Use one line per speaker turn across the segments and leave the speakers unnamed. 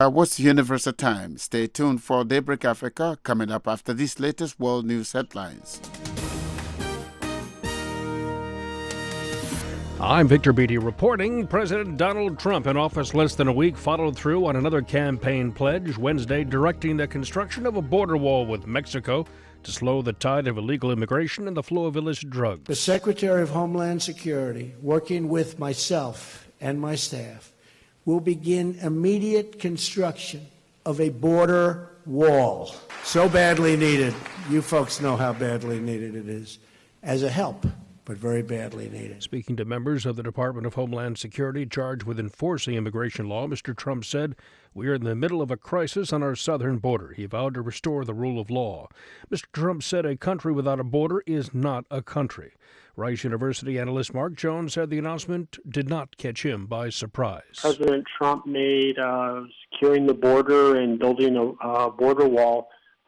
What's the Universal Time? Stay tuned for Daybreak Africa coming up after these latest world news headlines.
I'm Victor Beattie reporting. President Donald Trump, in office less than a week, followed through on another campaign pledge Wednesday, directing the construction of a border wall with Mexico to slow the tide of illegal immigration and the flow of illicit drugs.
The Secretary of Homeland Security, working with myself and my staff, will begin immediate construction of a border wall. So badly needed. You folks know how badly needed it is. As a help, but very badly needed.
Speaking to members of the Department of Homeland Security charged with enforcing immigration law, Mr. Trump said, "We are in the middle of a crisis on our southern border." He vowed to restore the rule of law. Mr. Trump said a country without a border is not a country. Rice University analyst Mark Jones said the announcement did not catch him by surprise.
President Trump made securing the border and building a border wall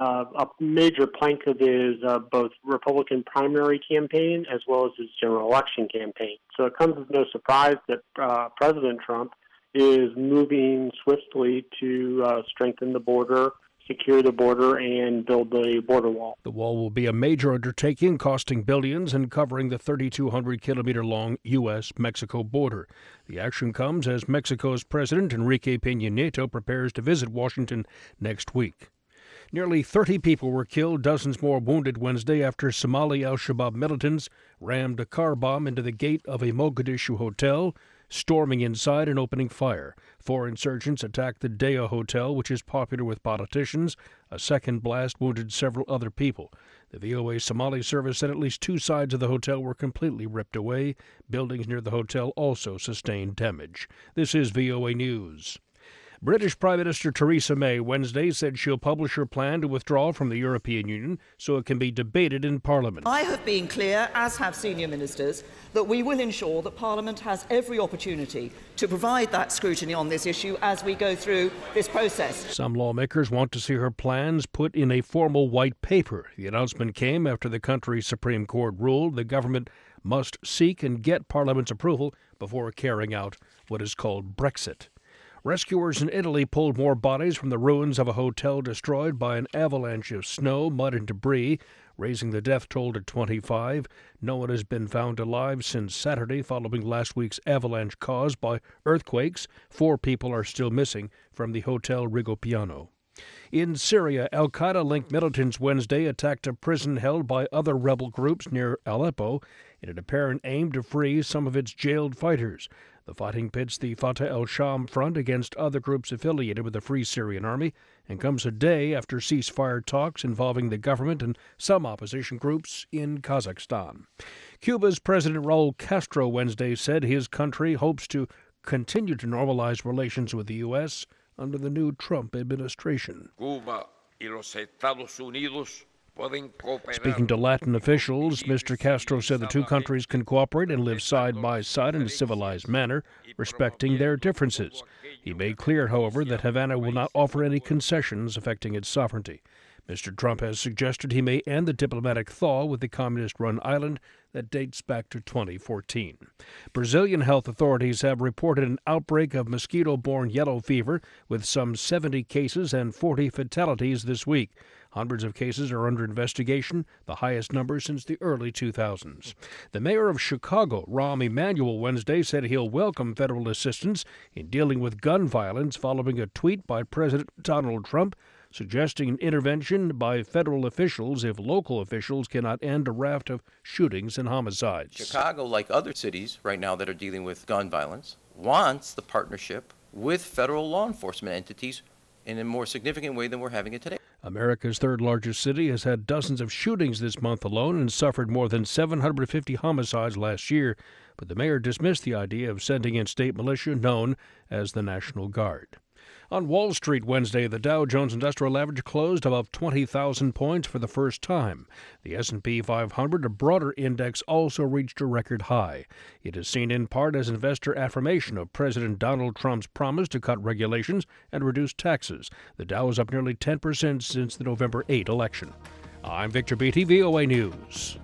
a major plank of his both Republican primary campaign as well as his general election campaign. So it comes as no surprise that President Trump is moving swiftly to strengthen the border, secure the border, and build the border wall.
The wall will be a major undertaking costing billions and covering the 3,200-kilometer-long U.S.-Mexico border. The action comes as Mexico's President Enrique Peña Nieto prepares to visit Washington next week. Nearly 30 people were killed, dozens more wounded Wednesday after Somali al-Shabaab militants rammed a car bomb into the gate of a Mogadishu hotel, storming inside and opening fire. 4 insurgents attacked the Dea Hotel, which is popular with politicians. A second blast wounded several other people. The VOA Somali service said at least 2 sides of the hotel were completely ripped away. Buildings near the hotel also sustained damage. This is VOA News. British Prime Minister Theresa May Wednesday said she'll publish her plan to withdraw from the European Union so it can be debated in Parliament.
I have been clear, as have senior ministers, that we will ensure that Parliament has every opportunity to provide that scrutiny on this issue as we go through this process.
Some lawmakers want to see her plans put in a formal white paper. The announcement came after the country's Supreme Court ruled the government must seek and get Parliament's approval before carrying out what is called Brexit. Rescuers in Italy pulled more bodies from the ruins of a hotel destroyed by an avalanche of snow, mud, and debris, raising the death toll to 25. No one has been found alive since Saturday following last week's avalanche caused by earthquakes. 4 people are still missing from the Hotel Rigopiano. In Syria, al-Qaeda-linked militants Wednesday attacked a prison held by other rebel groups near Aleppo in an apparent aim to free some of its jailed fighters. The fighting pits the Fatah al-Sham front against other groups affiliated with the Free Syrian Army and comes a day after ceasefire talks involving the government and some opposition groups in Kazakhstan. Cuba's President Raul Castro Wednesday said his country hopes to continue to normalize relations with the U.S. under the new Trump administration.
Cuba y los Estados Unidos.
Speaking to Latin officials, Mr. Castro said the 2 countries can cooperate and live side by side in a civilized manner, respecting their differences. He made clear, however, that Havana will not offer any concessions affecting its sovereignty. Mr. Trump has suggested he may end the diplomatic thaw with the communist-run island that dates back to 2014. Brazilian health authorities have reported an outbreak of mosquito-borne yellow fever with some 70 cases and 40 fatalities this week. Hundreds of cases are under investigation, the highest number since the early 2000s. The mayor of Chicago, Rahm Emanuel, Wednesday said he'll welcome federal assistance in dealing with gun violence following a tweet by President Donald Trump suggesting an intervention by federal officials if local officials cannot end a raft of shootings and homicides.
Chicago, like other cities right now that are dealing with gun violence, wants the partnership with federal law enforcement entities in a more significant way than we're having it today.
America's third-largest city has had dozens of shootings this month alone and suffered more than 750 homicides last year, but the mayor dismissed the idea of sending in state militia known as the National Guard. On Wall Street Wednesday, the Dow Jones Industrial Average closed above 20,000 points for the first time. The S&P 500, a broader index, also reached a record high. It is seen in part as investor affirmation of President Donald Trump's promise to cut regulations and reduce taxes. The Dow is up nearly 10% since the November 8 election. I'm Victor Beattie, VOA News.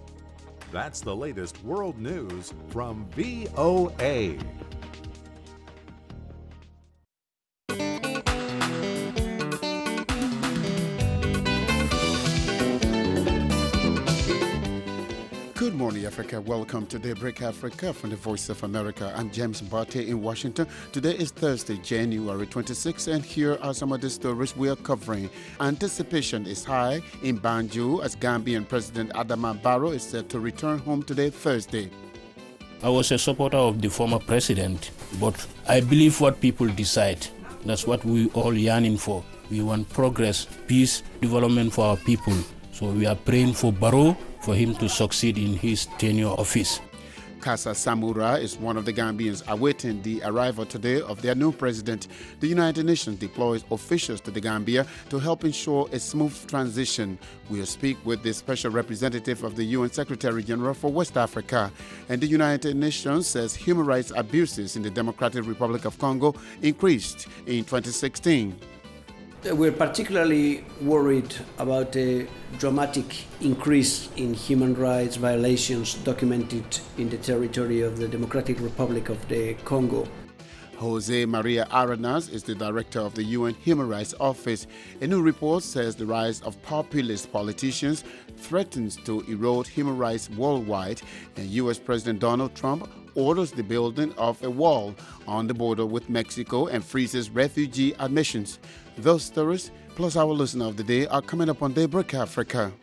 That's the latest world news from VOA.
Good morning, Africa. Welcome to Daybreak Africa from the Voice of America. I'm James Barty in Washington. Today is Thursday, January 26, and here are some of the stories we are covering. Anticipation is high in Banjul as Gambian President Adama Barrow is set to return home today, Thursday.
I was a supporter of the former president, but I believe what people decide. That's what we all yearning for. We want progress, peace, development for our people. So we are praying for Barrow, for him to succeed in his tenure office.
Kasa Samura is one of the Gambians awaiting the arrival today of their new president. The United Nations deploys officials to the Gambia to help ensure a smooth transition. We'll speak with the special representative of the UN Secretary General for West Africa. And the United Nations says human rights abuses in the Democratic Republic of Congo increased in 2016.
We're particularly worried about a dramatic increase in human rights violations documented in the territory of the Democratic Republic of the Congo.
Jose Maria Arenas is the director of the UN Human Rights Office. A new report says the rise of populist politicians threatens to erode human rights worldwide, and U.S. President Donald Trump orders the building of a wall on the border with Mexico and freezes refugee admissions. Those stories, plus our listener of the day, are coming up on Daybreak Africa.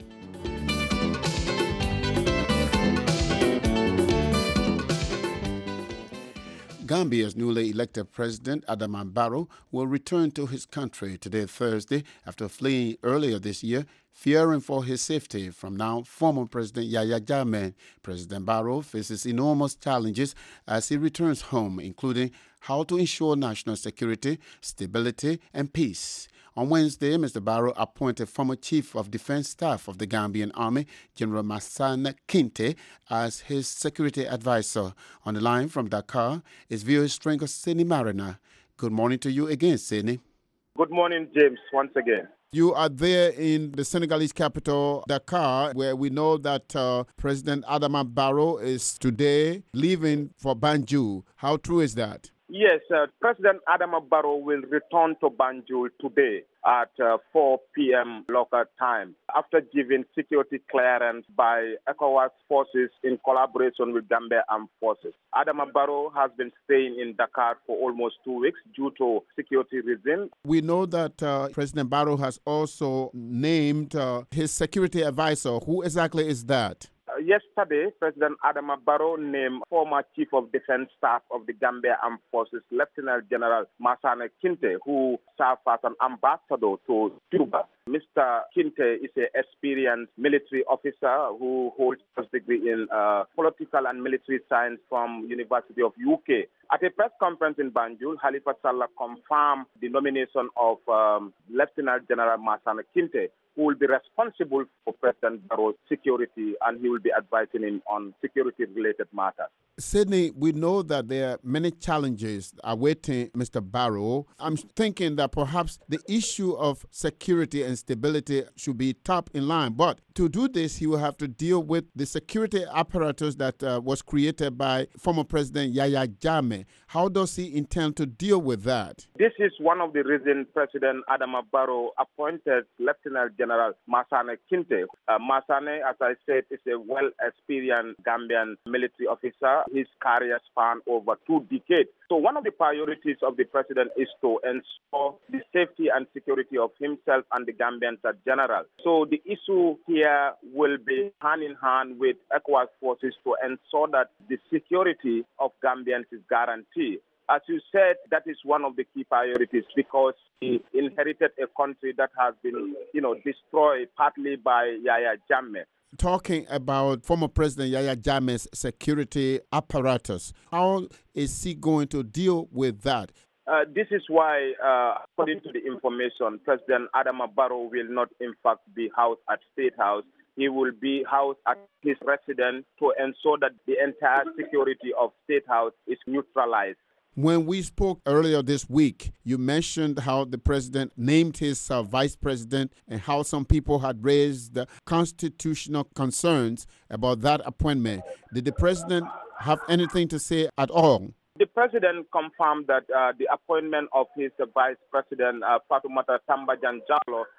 Gambia's newly elected president, Adama Barrow, will return to his country today, Thursday, after fleeing earlier this year, fearing for his safety from now former President Yahya Jammeh. President Barrow faces enormous challenges as he returns home, including how to ensure national security, stability, and peace. On Wednesday, Mr. Barrow appointed former Chief of Defense Staff of the Gambian Army, General Masana Kinte, as his security advisor. On the line from Dakar is VOA stringer Seni Marina. Good morning to you again, Seni.
Good morning, James, once again.
You are there in the Senegalese capital, Dakar, where we know that President Adama Barrow is today leaving for Banjul. How true is that?
Yes, President Adama Barrow will return to Banjul today at 4 p.m. local time after giving security clearance by ECOWAS forces in collaboration with Gambia Armed Forces. Adama Barrow has been staying in Dakar for almost 2 weeks due to security reasons.
We know that President Barrow has also named his security advisor. Who exactly is that?
Yesterday, President Adama Barrow named former Chief of Defense Staff of the Gambia Armed Forces, Lieutenant General Masana Kinte, who served as an ambassador to Cuba. Mr. Kinte is an experienced military officer who holds a degree in political and military science from University of UK. At a press conference in Banjul, Halifa Sallah confirmed the nomination of Lieutenant General Masana Kinte, who will be responsible for President Barrow's security, and he will be advising him on security-related matters.
Sydney, we know that there are many challenges awaiting Mr. Barrow. I'm thinking that perhaps the issue of security and stability should be top in line. But to do this, he will have to deal with the security apparatus that was created by former President Yahya Jammeh. How does he intend to deal with that?
This is one of the reasons President Adama Barrow appointed Lieutenant General Masana Kinte. Masana, as I said, is a well-experienced Gambian military officer. His career spanned over 2 decades. So one of the priorities of the president is to ensure the safety and security of himself and the Gambians in general. So the issue here will be hand in hand with ECOWAS forces to ensure that the security of Gambians is guaranteed. As you said, that is one of the key priorities because he inherited a country that has been, destroyed partly by Yahya Jammeh.
Talking about former President Yahya Jammeh's security apparatus, how is he going to deal with that?
This is why, according to the information, President Adama Barrow will not, in fact, be housed at State House. He will be housed at his residence to ensure that the entire security of State House is neutralized.
When we spoke earlier this week, you mentioned how the president named his vice president and how some people had raised constitutional concerns about that appointment. Did the president have anything to say at all?
The president confirmed that the appointment of his vice president, Fatoumata Tambadjan Jallow,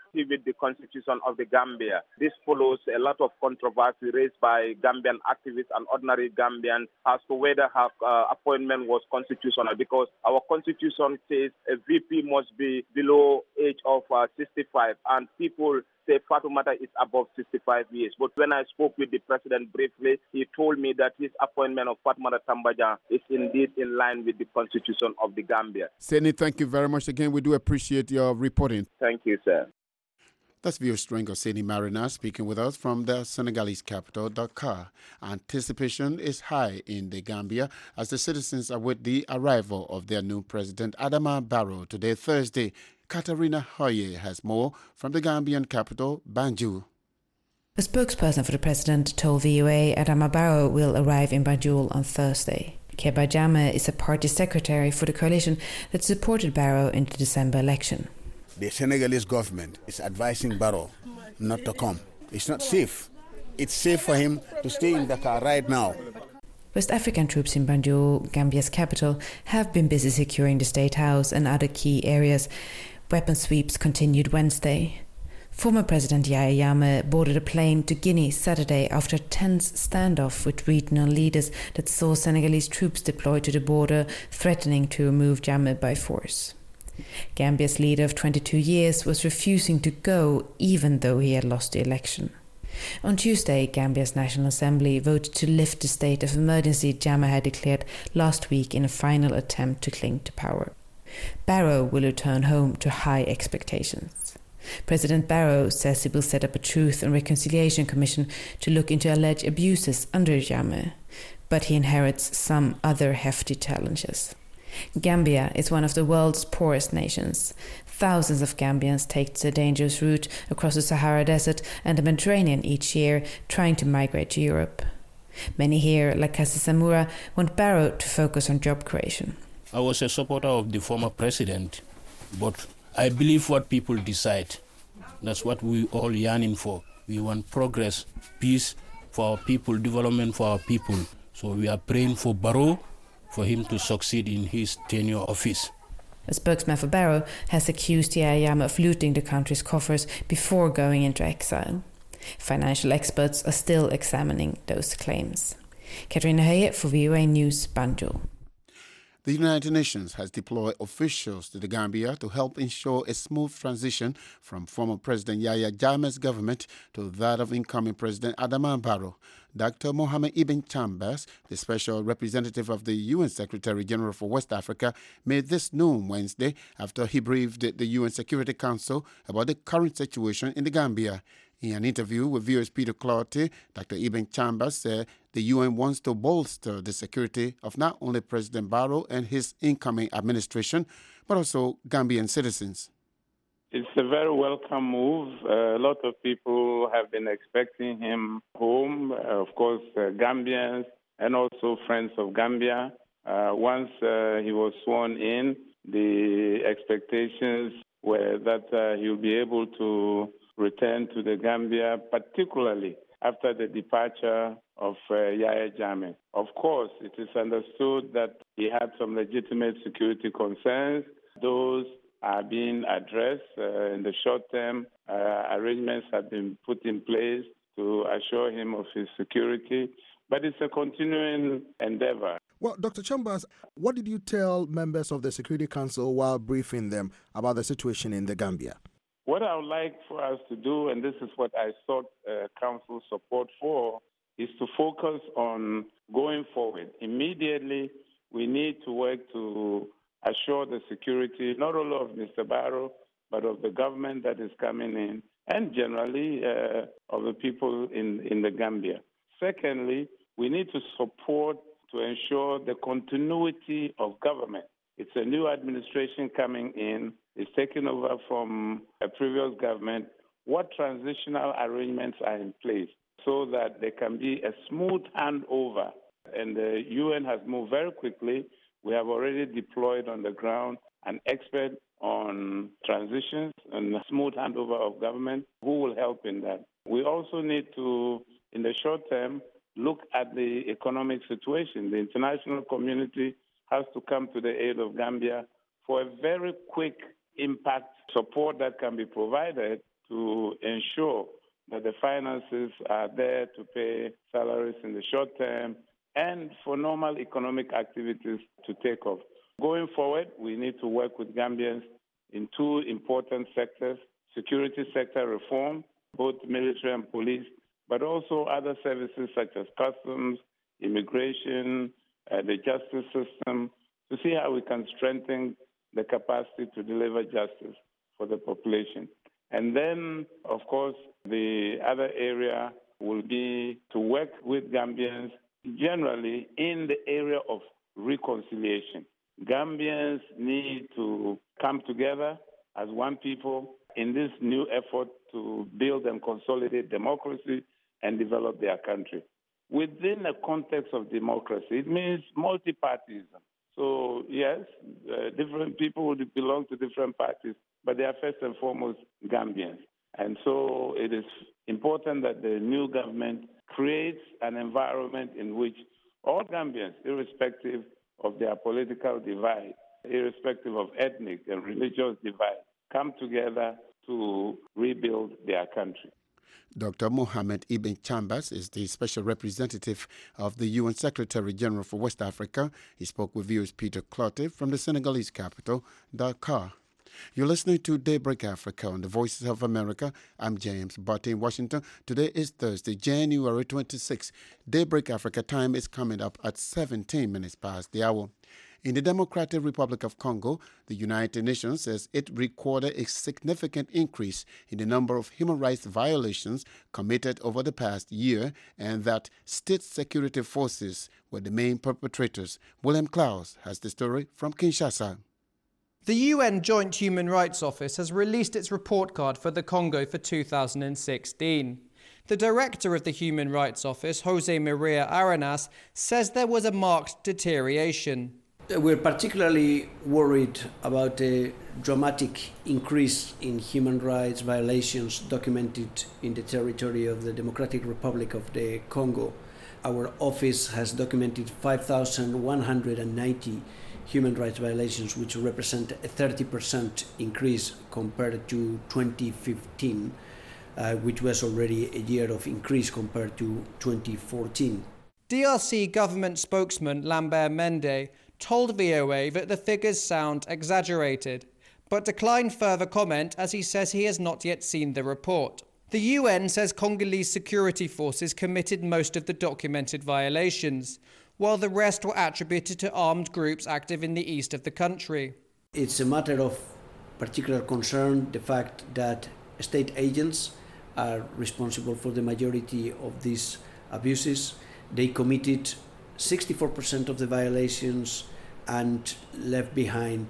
with the constitution of the Gambia. This follows a lot of controversy raised by Gambian activists and ordinary Gambians as to whether her appointment was constitutional, because our constitution says a VP must be below age of 65, and people say Fatoumata is above 65 years. But when I spoke with the president briefly, he told me that his appointment of Fatoumata Tambadang is indeed in line with the constitution of the Gambia.
Seni, thank you very much again. We do appreciate your reporting.
Thank you, sir.
That's viewer string of Seni Marina speaking with us from the Senegalese capital, Dakar. Anticipation is high in the Gambia as the citizens await the arrival of their new president, Adama Barrow, today, Thursday. Katarina Hoye has more from the Gambian capital, Banjul.
A spokesperson for the president told VOA Adama Barrow will arrive in Banjul on Thursday. Keba Jammeh is a party secretary for the coalition that supported Barrow in the December election.
The Senegalese government is advising Barrow not to come. It's not safe. It's safe for him to stay in Dakar right now.
West African troops in Banjul, Gambia's capital, have been busy securing the State House and other key areas. Weapon sweeps continued Wednesday. Former President Yahya Jammeh boarded a plane to Guinea Saturday after a tense standoff with regional leaders that saw Senegalese troops deployed to the border, threatening to remove Jammeh by force. Gambia's leader of 22 years was refusing to go even though he had lost the election. On Tuesday, Gambia's National Assembly voted to lift the state of emergency Jammeh had declared last week in a final attempt to cling to power. Barrow will return home to high expectations. President Barrow says he will set up a Truth and Reconciliation Commission to look into alleged abuses under Jammeh, but he inherits some other hefty challenges. Gambia is one of the world's poorest nations. Thousands of Gambians take the dangerous route across the Sahara Desert and the Mediterranean each year, trying to migrate to Europe. Many here, like Kassi Samura, want Barrow to focus on job creation.
I was a supporter of the former president, but I believe what people decide. That's what we all yearning for. We want progress, peace for our people, development for our people. So we are praying for Barrow, for him to succeed in his tenure office.
A spokesman for Barrow has accused Yahya Jammeh of looting the country's coffers before going into exile. Financial experts are still examining those claims. Katarina Hoye for VOA News, Banjul.
The United Nations has deployed officials to the Gambia to help ensure a smooth transition from former President Yahya Jammeh's government to that of incoming President Adama Barrow. Dr. Mohamed Ibn Chambers, the special representative of the UN Secretary General for West Africa, made this known Wednesday after he briefed the UN Security Council about the current situation in the Gambia. In an interview with VOA's Peter Clotty, Dr. Ibn Chambers said the UN wants to bolster the security of not only President Barrow and his incoming administration, but also Gambian citizens.
It's a very welcome move. A lot of people have been expecting him home, of course, Gambians and also friends of Gambia. Once he was sworn in, the expectations were that he'll be able to return to the Gambia, particularly after the departure of Yahya Jammeh. Of course, it is understood that he had some legitimate security concerns. Those are being addressed in the short term. Arrangements have been put in place to assure him of his security, but it's a continuing endeavor.
Well, Dr. Chambers, what did you tell members of the Security Council while briefing them about the situation in the Gambia?
What I would like for us to do, and this is what I sought Council support for, is to focus on going forward. Immediately, we need to work to assure the security, not only of Mr. Barrow, but of the government that is coming in, and generally of the people in the Gambia. Secondly, we need to support to ensure the continuity of government. It's a new administration coming in. It's taken over from a previous government. What transitional arrangements are in place so that there can be a smooth handover? And the UN has moved very quickly. We have already deployed on the ground an expert on transitions and smooth handover of government who will help in that. We also need to, in the short term, look at the economic situation. The international community has to come to the aid of Gambia for a very quick impact support that can be provided to ensure that the finances are there to pay salaries in the short term and for normal economic activities to take off. Going forward, we need to work with Gambians in two important sectors: security sector reform, both military and police, but also other services such as customs, immigration, the justice system, to see how we can strengthen the capacity to deliver justice for the population. And then, of course, the other area will be to work with Gambians generally in the area of reconciliation. Gambians need to come together as one people in this new effort to build and consolidate democracy and develop their country. Within the context of democracy, it means multi-partyism. So, yes, different people will belong to different parties, but they are first and foremost Gambians. And so it is important that the new government creates an environment in which all Gambians, irrespective of their political divide, irrespective of ethnic and religious divide, come together to rebuild their country.
Dr. Mohamed Ibn Chambers is the special representative of the UN Secretary General for West Africa. He spoke with viewers Peter Clottey from the Senegalese capital, Dakar. You're listening to Daybreak Africa on the Voices of America. I'm James Barty in Washington. Today is Thursday, January 26. Daybreak Africa time is coming up at 17 minutes past the hour. In the Democratic Republic of Congo, the United Nations says it recorded a significant increase in the number of human rights violations committed over the past year and that state security forces were the main perpetrators. William Klaus has the story from Kinshasa.
The UN Joint Human Rights Office has released its report card for the Congo for 2016. The director of the Human Rights Office, Jose Maria Arenas, says there was a marked deterioration.
We're particularly worried about the dramatic increase in human rights violations documented in the territory of the Democratic Republic of the Congo. Our office has documented 5,190 human rights violations, which represent a 30% increase compared to 2015, which was already a year of increase compared to 2014.
DRC government spokesman Lambert Mende told VOA that the figures sound exaggerated, but declined further comment as he says he has not yet seen the report. The UN says Congolese security forces committed most of the documented violations, while the rest were attributed to armed groups active in the east of the country.
It's a matter of particular concern, the fact that state agents are responsible for the majority of these abuses. They committed 64% of the violations and left behind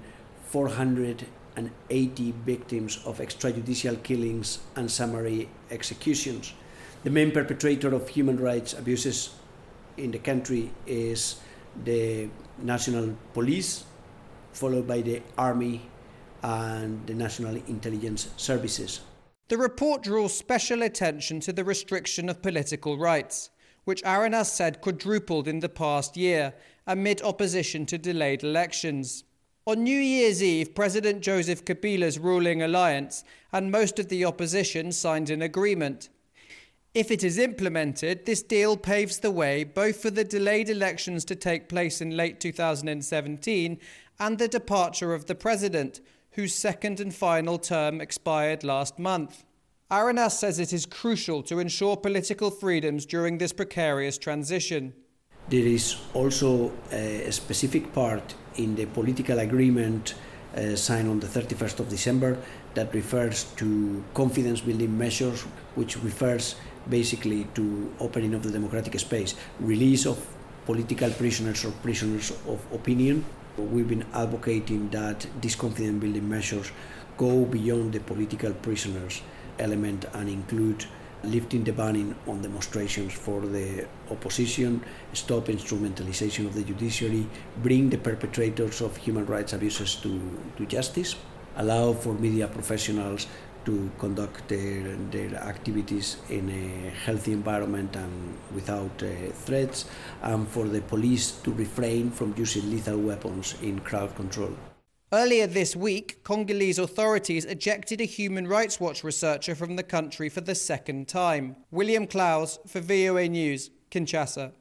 480 victims of extrajudicial killings and summary executions. The main perpetrator of human rights abuses in the country is the National Police, followed by the Army and the National Intelligence Services.
The report draws special attention to the restriction of political rights, which Arenas said quadrupled in the past year amid opposition to delayed elections. On New Year's Eve, President Joseph Kabila's ruling alliance and most of the opposition signed an agreement. If it is implemented, this deal paves the way both for the delayed elections to take place in late 2017 and the departure of the president, whose second and final term expired last month. Arenas says it is crucial to ensure political freedoms during this precarious transition.
There is also a specific part in the political agreement signed on the 31st of December that refers to confidence-building measures, which refers basically to opening of the democratic space, release of political prisoners or prisoners of opinion. We've been advocating that these confidence-building measures go beyond the political prisoners element and include lifting the banning on demonstrations for the opposition, stop instrumentalization of the judiciary, bring the perpetrators of human rights abuses to justice, allow for media professionals to conduct their activities in a healthy environment and without threats, and for the police to refrain from using lethal weapons in crowd control.
Earlier this week, Congolese authorities ejected a Human Rights Watch researcher from the country for the second time. William Klaus for VOA News, Kinshasa.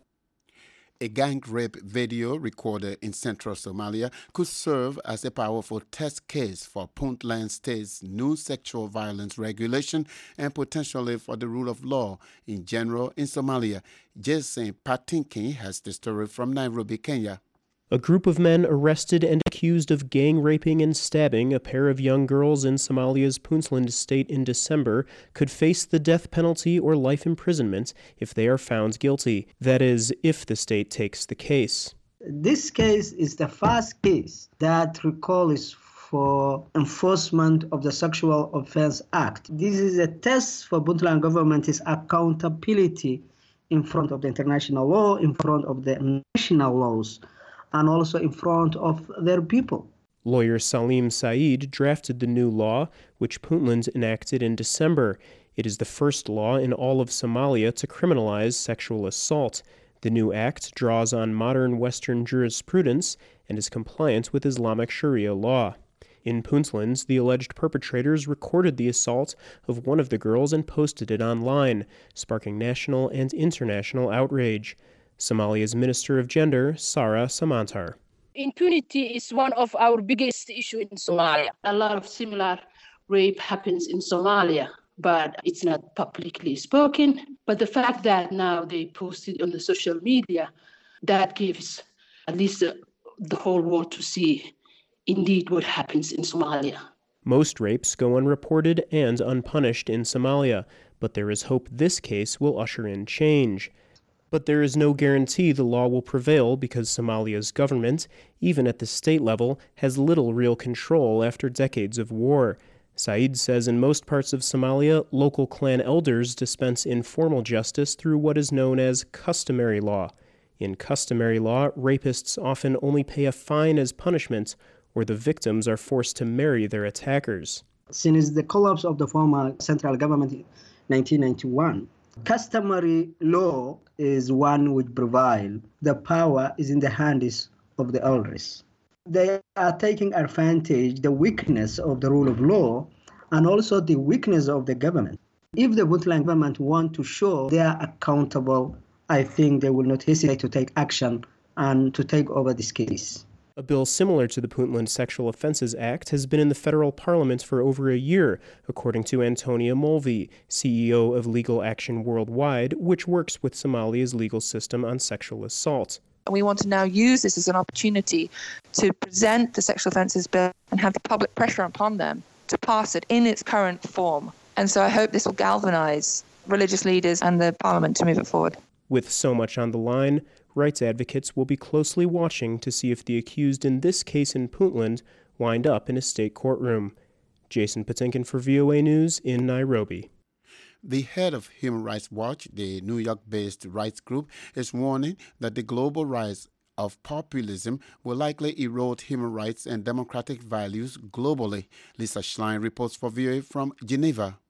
A gang rape video recorded in central Somalia could serve as a powerful test case for Puntland State's new sexual violence regulation and potentially for the rule of law in general in Somalia. Jason Patinkin has the story from Nairobi, Kenya.
A group of men arrested and accused of gang raping and stabbing a pair of young girls in Somalia's Puntland state in December could face the death penalty or life imprisonment if they are found guilty. That is, if the state takes the case.
This case is the first case that recalls for enforcement of the Sexual Offense Act. This is a test for Puntland government's accountability in front of the international law, in front of the national laws, and also in front of their people.
Lawyer Salim Said drafted the new law, which Puntland enacted in December. It is the first law in all of Somalia to criminalize sexual assault. The new act draws on modern Western jurisprudence and is compliant with Islamic Sharia law. In Puntland, the alleged perpetrators recorded the assault of one of the girls and posted it online, sparking national and international outrage. Somalia's Minister of Gender, Sarah Samantar.
Impunity is one of our biggest issues in Somalia. A lot of similar rape happens in Somalia, but it's not publicly spoken. But the fact that now they post it on the social media, that gives at least the whole world to see indeed what happens in Somalia.
Most rapes go unreported and unpunished in Somalia, but there is hope this case will usher in change. But there is no guarantee the law will prevail because Somalia's government, even at the state level, has little real control after decades of war. Said says in most parts of Somalia, local clan elders dispense informal justice through what is known as customary law. In customary law, rapists often only pay a fine as punishment, or the victims are forced to marry their attackers.
Since the collapse of the former central government in 1991, customary law is one which prevails. The power is in the hands of the elders. They are taking advantage the weakness of the rule of law and also the weakness of the government. If the Puntland government want to show they are accountable, I think they will not hesitate to take action and to take over this case.
A bill similar to the Puntland Sexual Offences Act has been in the federal parliament for over a year, according to Antonia Mulvey, CEO of Legal Action Worldwide, which works with Somalia's legal system on sexual assault.
We want to now use this as an opportunity to present the sexual offences bill and have the public pressure upon them to pass it in its current form. And so I hope this will galvanise religious leaders and the parliament to move it forward.
With so much on the line, rights advocates will be closely watching to see if the accused in this case in Puntland wind up in a state courtroom. Jason Patinkin for VOA News in Nairobi.
The head of Human Rights Watch, the New York-based rights group, is warning that the global rise of populism will likely erode human rights and democratic values globally. Lisa Schlein reports for VOA from Geneva.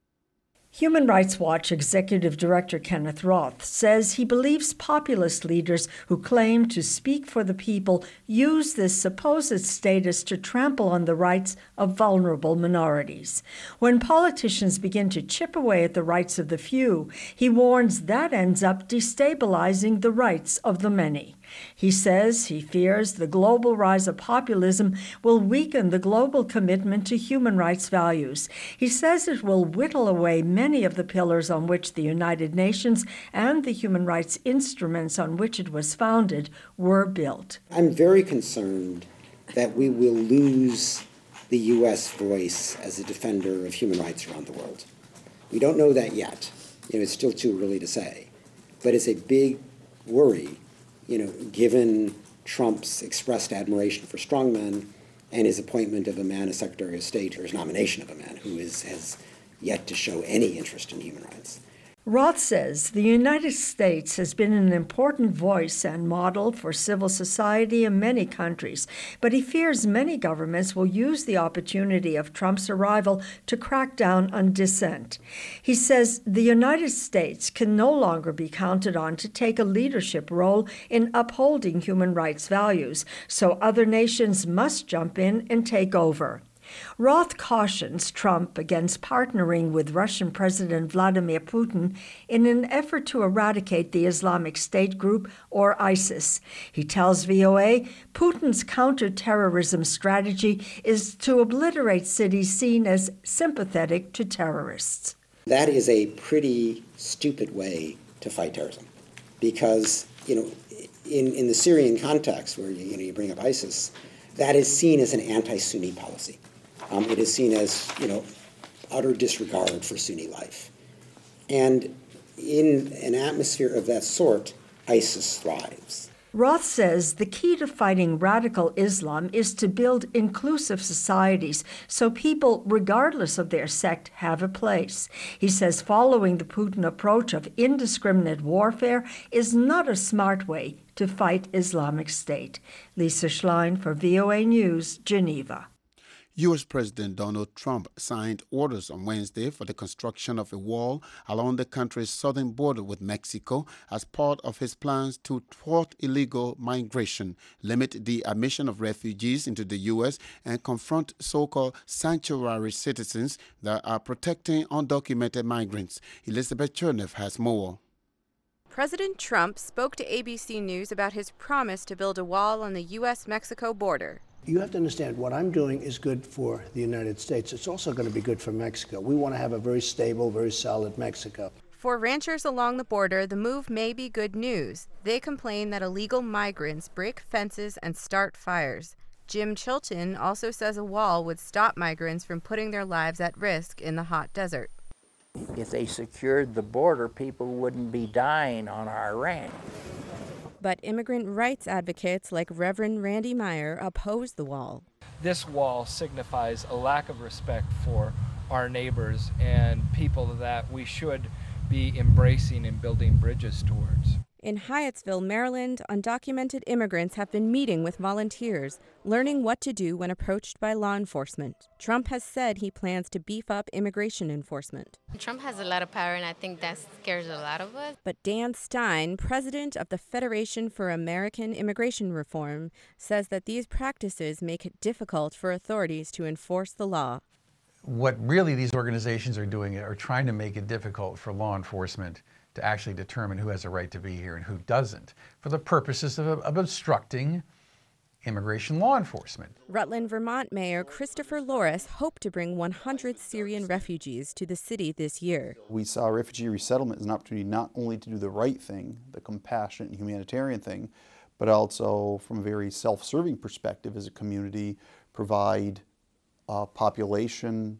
Human Rights Watch Executive Director Kenneth Roth says he believes populist leaders who claim to speak for the people use this supposed status to trample on the rights of vulnerable minorities. When politicians begin to chip away at the rights of the few, he warns that ends up destabilizing the rights of the many. He says he fears the global rise of populism will weaken the global commitment to human rights values. He says it will whittle away many of the pillars on which the United Nations and the human rights instruments on which it was founded were built.
I'm very concerned that we will lose the U.S. voice as a defender of human rights around the world. We don't know that yet. It's still too early to say. But it's a big worry, given Trump's expressed admiration for strongmen and his appointment of a man as Secretary of State, or his nomination of a man who has yet to show any interest in human rights.
Roth says the United States has been an important voice and model for civil society in many countries, but he fears many governments will use the opportunity of Trump's arrival to crack down on dissent. He says the United States can no longer be counted on to take a leadership role in upholding human rights values, so other nations must jump in and take over. Roth cautions Trump against partnering with Russian President Vladimir Putin in an effort to eradicate the Islamic State group or ISIS. He tells VOA Putin's counterterrorism strategy is to obliterate cities seen as sympathetic to terrorists.
That is a pretty stupid way to fight terrorism because, in the Syrian context where you bring up ISIS, that is seen as an anti-Sunni policy. It is seen as, utter disregard for Sunni life. And in an atmosphere of that sort, ISIS thrives.
Roth says the key to fighting radical Islam is to build inclusive societies so people, regardless of their sect, have a place. He says following the Putin approach of indiscriminate warfare is not a smart way to fight Islamic State. Lisa Schlein for VOA News, Geneva.
U.S. President Donald Trump signed orders on Wednesday for the construction of a wall along the country's southern border with Mexico as part of his plans to thwart illegal migration, limit the admission of refugees into the U.S., and confront so-called sanctuary citizens that are protecting undocumented migrants. Elizabeth Chernev has more.
President Trump spoke to ABC News about his promise to build a wall on the U.S.-Mexico border.
You have to understand what I'm doing is good for the United States. It's also going to be good for Mexico. We want to have a very stable, very solid Mexico.
For ranchers along the border, the move may be good news. They complain that illegal migrants break fences and start fires. Jim Chilton also says a wall would stop migrants from putting their lives at risk in the hot desert.
If they secured the border, people wouldn't be dying on our ranch.
But immigrant rights advocates like Reverend Randy Meyer oppose the wall.
This wall signifies a lack of respect for our neighbors and people that we should be embracing and building bridges towards.
In Hyattsville, Maryland, undocumented immigrants have been meeting with volunteers, learning what to do when approached by law enforcement. Trump has said he plans to beef up immigration enforcement.
Trump has a lot of power, and I think that scares a lot of us.
But Dan Stein, president of the Federation for American Immigration Reform, says that these practices make it difficult for authorities to enforce the law.
What really these organizations are doing are trying to make it difficult for law enforcement to actually determine who has a right to be here and who doesn't, for the purposes of obstructing immigration law enforcement.
Rutland, Vermont Mayor Christopher Loris hoped to bring 100 Syrian refugees to the city this year.
We saw refugee resettlement as an opportunity not only to do the right thing, the compassionate and humanitarian thing, but also from a very self-serving perspective as a community, provide population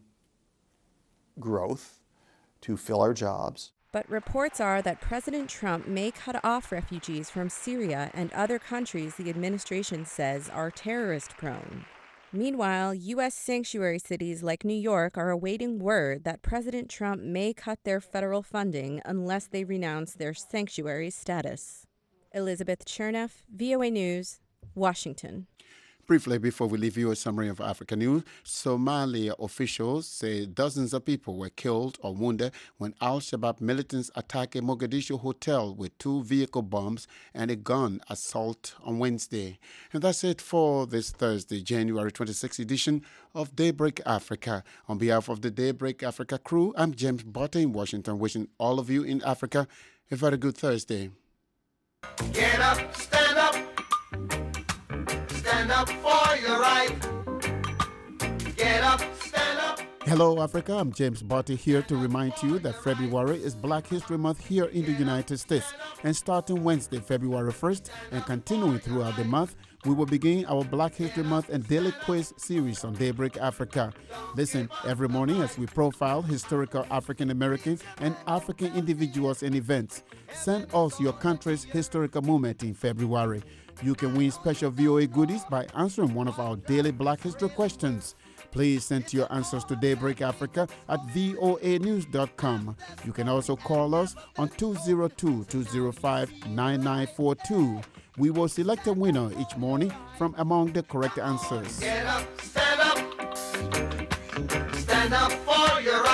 growth to fill our jobs.
But reports are that President Trump may cut off refugees from Syria and other countries the administration says are terrorist-prone. Meanwhile, U.S. sanctuary cities like New York are awaiting word that President Trump may cut their federal funding unless they renounce their sanctuary status. Elizabeth Chernev, VOA News, Washington.
Briefly, before we leave you a summary of Africa news, Somalia officials say dozens of people were killed or wounded when Al-Shabaab militants attacked a Mogadishu hotel with 2 vehicle bombs and a gun assault on Wednesday. And that's it for this Thursday, January 26th edition of Daybreak Africa. On behalf of the Daybreak Africa crew, I'm James Botte in Washington, wishing all of you in Africa a very good Thursday.
Get up, stand up. Stand up for your right. Get up, stand up.
Hello, Africa. I'm James Botte here to remind you that February is Black History Month here in the United States. And starting Wednesday, February 1st, and continuing throughout the month, we will begin our Black History Month and Daily Quiz series on Daybreak Africa. Listen every morning as we profile historical African Americans and African individuals and events. Send us your country's historical moment in February. You can win special VOA goodies by answering one of our daily Black History questions. Please send your answers to Daybreak Africa at voanews.com. You can also call us on 202-205-9942. We will select a winner each morning from among the correct answers.
Get up, stand up for your